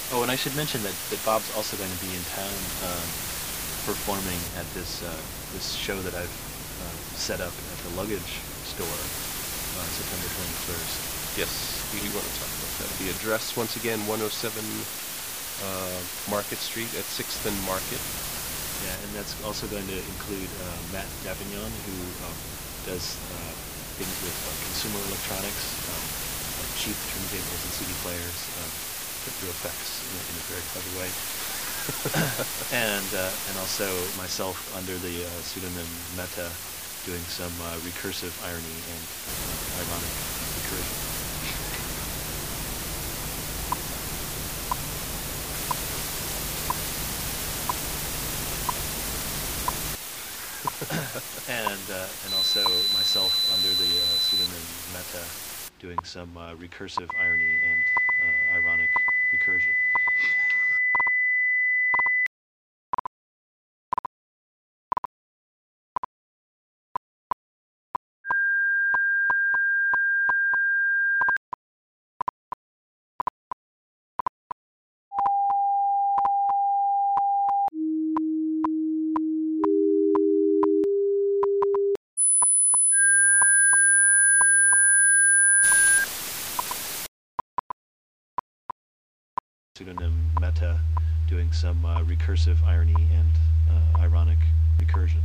Oh, and I should mention that Bob's also going to be in town performing at this show that I've set up at the luggage store September 21st. Yes, we do want to talk about that. The address, once again, 107 Market Street at 6th and Market. Yeah, and that's also going to include Matt Davignon, who does things with consumer electronics, like cheap turntables and CD players, put through effects in a very clever way. and also myself under the pseudonym Meta, doing some recursive irony and ironic recursion. and also myself under the pseudonym Meta, doing some recursive irony and ironic recursion. Pseudonym Meta, doing some recursive irony and ironic recursion.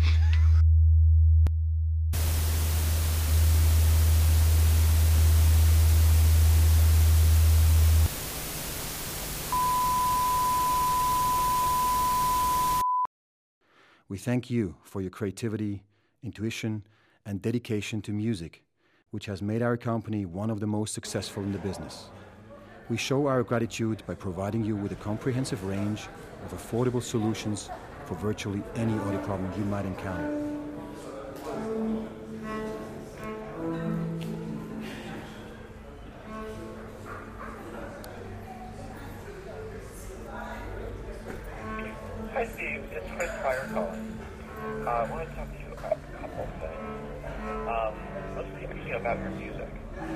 We thank you for your creativity, intuition, and dedication to music, which has made our company one of the most successful in the business. We show our gratitude by providing you with a comprehensive range of affordable solutions for virtually any audio problem you might encounter. Hi Steve, it's Chris Fire calling. I want to talk to you about a couple of things. Mostly actually about your music.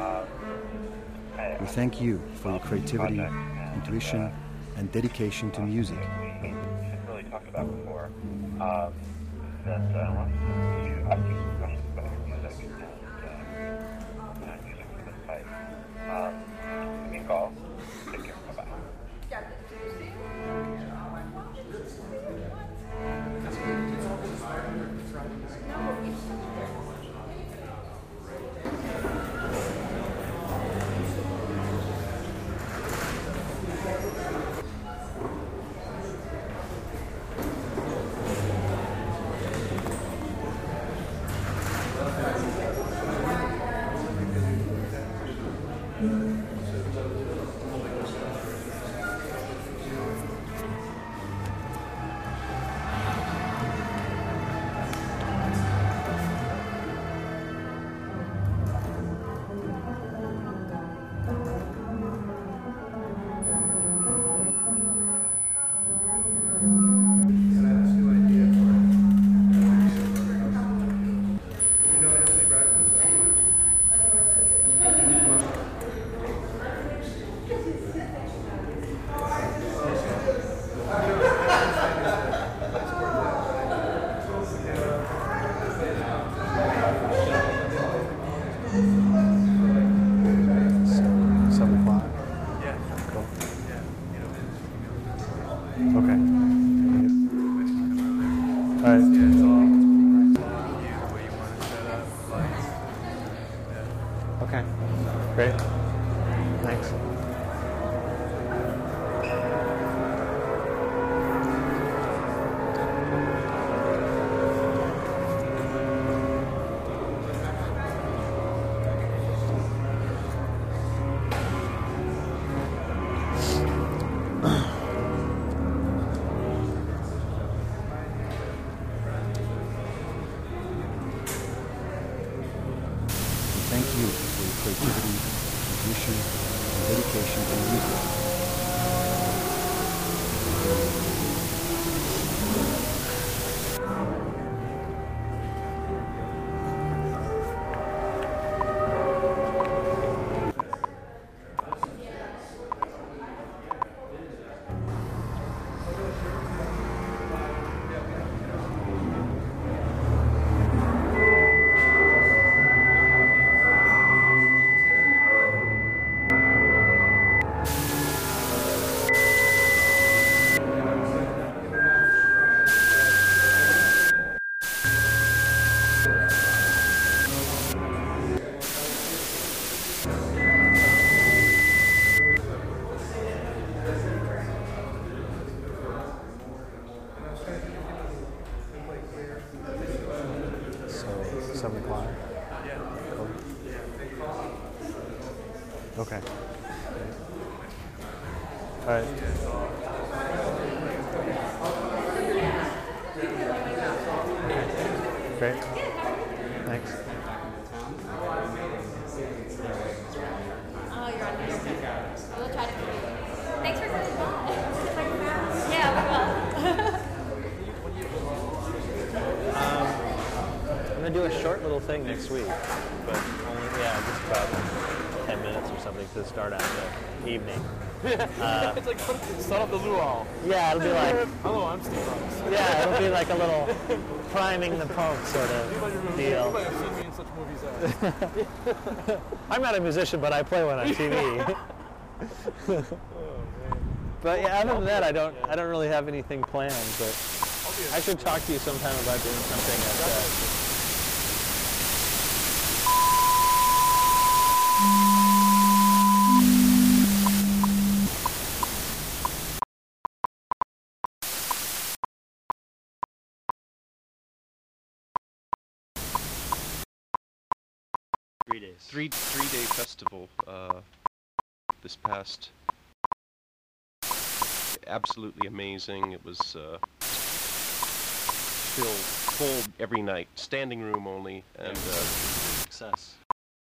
We thank you for your creativity, intuition, and dedication to music. We hadn't really talked about before. That I wanted to ask you some questions about your music and music for this site. Give me a call. Take care. Bye-bye. Okay, great. Thanks. from the choir? Cool. Okay. All right. Great. Thanks. Oh, you're on music. We'll try to. Thanks for coming by. Yeah, we will. I'm gonna do a short little thing next week, but only just about 10 minutes or something to start out the evening. It's like start up the luau. Yeah, it'll be like Hello, I'm Steve Ross. yeah, it'll be like a little priming the pump sort of You might deal. have seen me in such movies as. I'm not a musician, but I play one on TV. But yeah, other than that, I don't really have anything planned. But I should talk to you sometime about doing something at. 3 days. Three-day festival this past. Absolutely amazing. It was filled full every night, standing room only, and Success.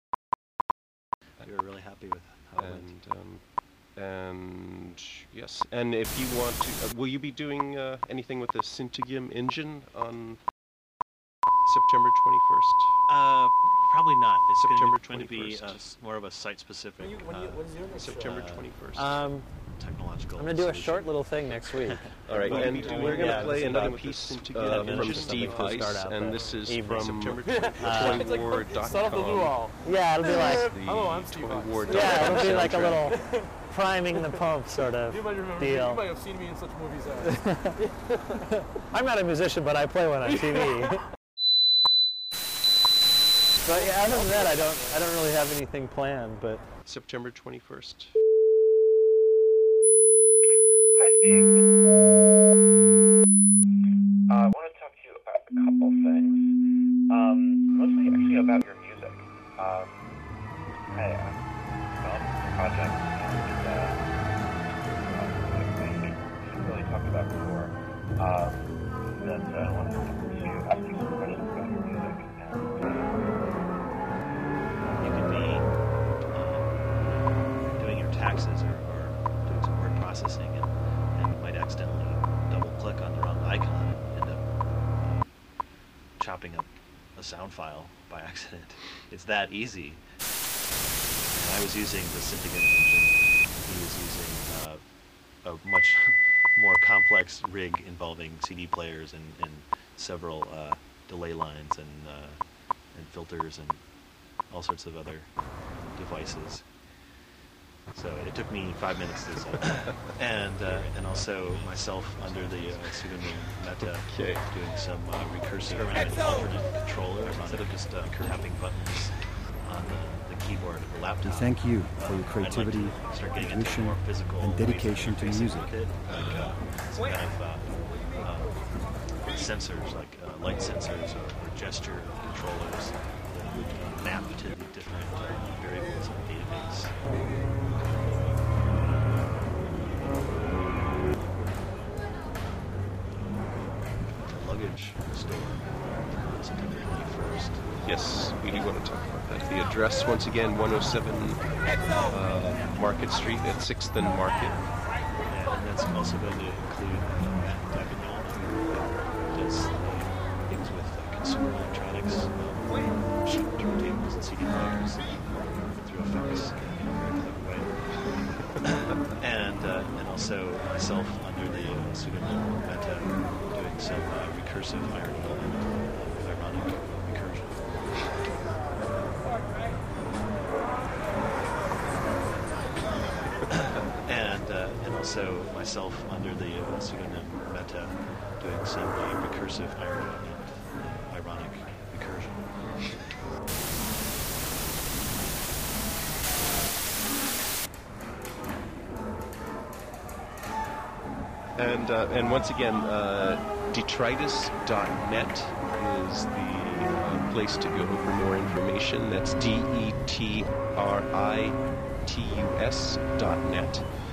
We were really happy with how it went. and yes, and if you want to, will you be doing anything with the Syntigium engine on September 21st? Probably not. It's September going to be 21st. More of a site-specific When's your next September show? 21st. technological I'm gonna do a solution. short little thing next week. All right, We'll and be doing- we're going to yeah, play just another about piece this- from mention Steve something to start Heiss, out and the this is evening. from It's like toywar.com. start up the luau. Yeah, it'll be like Hello, I'm Steve Ross. toywar.com yeah, it'll be like a soundtrack. little priming the pump sort of You might remember. deal. You might have seen me in such movies as. I'm not a musician, but I play one on TV. But yeah, other than that, I don't really have anything planned. But September 21st. Hi, Steve. I want to talk to you about a couple things. Mostly actually about your music. I developed a project and we really talked about before. That I wanted to ask you some questions about your music. You could be doing your taxes or doing some word processing, and you might accidentally double-click on the wrong icon and end up chopping up a sound file by accident. It's that easy. And I was using the Syntigium engine. He was using a much more complex rig involving CD players and several delay lines and filters and all sorts of other devices. So it took me 5 minutes to solve that. And also myself under the pseudonym Meta Okay. doing some recursive alternate controller instead of just tapping buttons on the keyboard of the laptop. We thank you for your I'd like creativity, to start getting into intuition, more physical and ways dedication of to interfacing music. with it, like some kind of sensors, like light sensors or gesture controllers that would map to the different variables in the database. The luggage store on September 21st. Yes, we do want to talk about that. The address, once again, 107 Market Street at 6th and Market. And that's also going to include Matt Davignon, who does things with consumer electronics, cheap turntables and CD players through effects in a very clever way. And also myself under the pseudonym Meta doing some recursive irony and ironic recursion. And also myself under the pseudonym Meta doing some recursive irony and ironic recursion. And once again, detritus.net is the place to go for more information. That's detritus.net.